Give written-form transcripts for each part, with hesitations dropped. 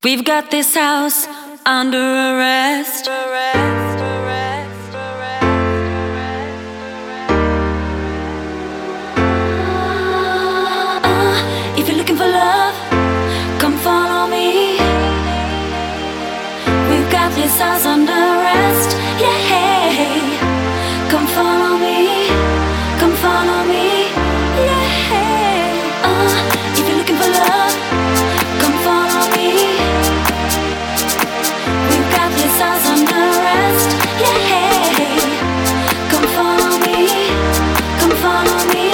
We've got this house under arrest. If you're looking for love, come follow me. We've got this house under arrest. Yeah, come follow me. Come follow me. Yeah. If you're looking for love, come follow me. We've got this house under arrest. Yeah, come follow me. Come follow me.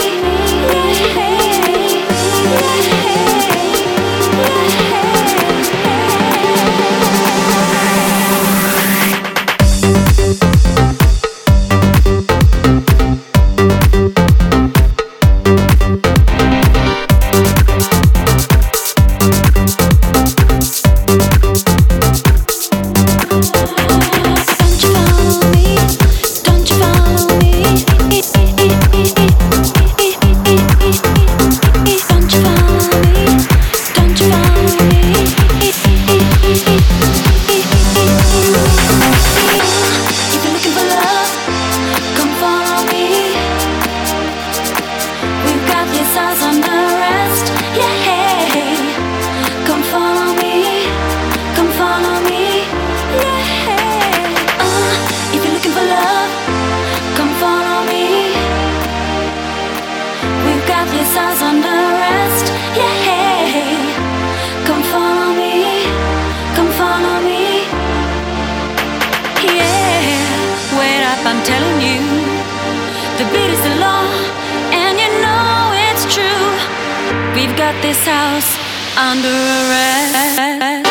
I'm telling you, the beat is the law, and you know it's true. We've got this house under arrest.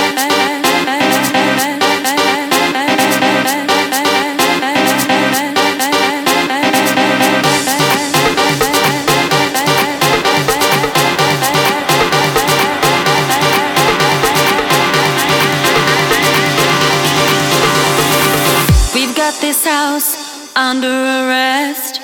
We've got this house under arrest.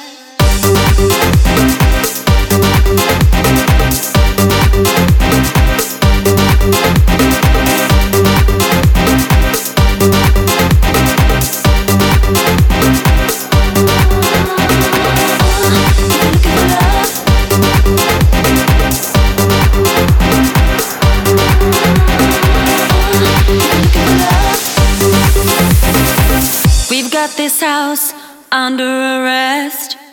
We've got this house under arrest.